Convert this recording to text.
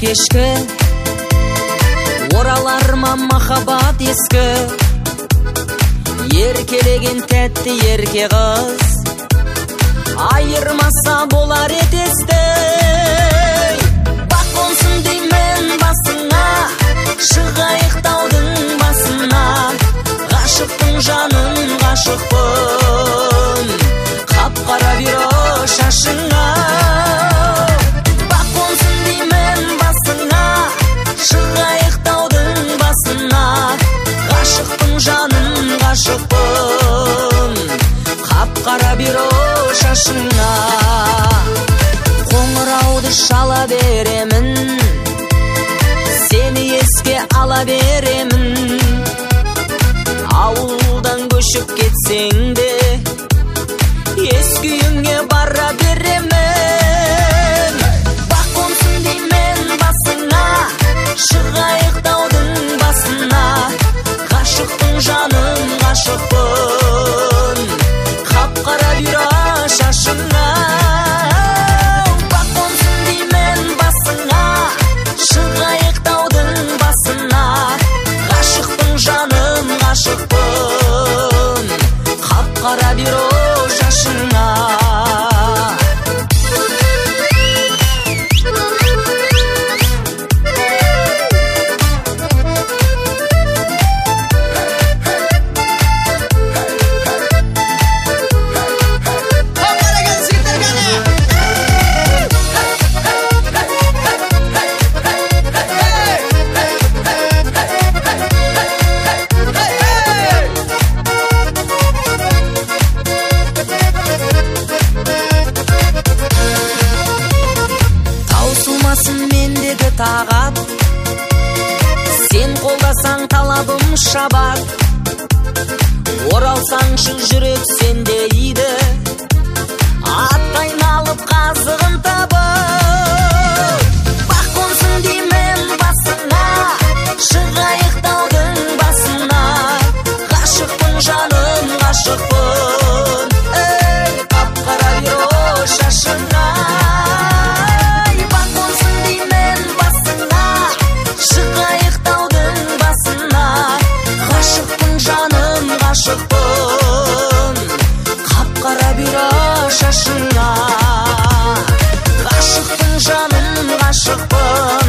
кешкі, оралар ма махаббат ескі, еркелеген тәтті ерке қыз, айырмаса болар етесті. Бақ болсын деймін басыңа, шығайық таудың басына, ғашықтың жанын ғашықпын, қап-қара бюро шашыңа. Бақ болсын деймін басыңа, шығайық таудың басына, ғашықтың жанын ғашықпын, қап-қара бюро шашыңа. Қоңырауды шала беремін, сені еске ала беремін, ауылдан көшіп кетсең де ескі үйіңе бара беремін. Бақ болсын деймін басыңа, шығайық таудың басына, ғашықтың жанын ғашықпын, қап-қара бюро шашыңа. Бақ болсын деймін басыңа, шығайық таудың басына, ғашықтың жанын ғашықпын, қап-қара бюро шашыңа. Мендегі тағат, сен қолдасаң талабым шабат, оралсаңшы жүрек сенде иді, аттайын алып қазығын табып. Бақ болсын деймін басыңа, шығайық таудың басына, ғашықтың жанын ғашықпын, қап-қара бюро шашыңа. Ғашықпын, қап-қара бюро шашыңа, ғашықтың жанын ғашықпын.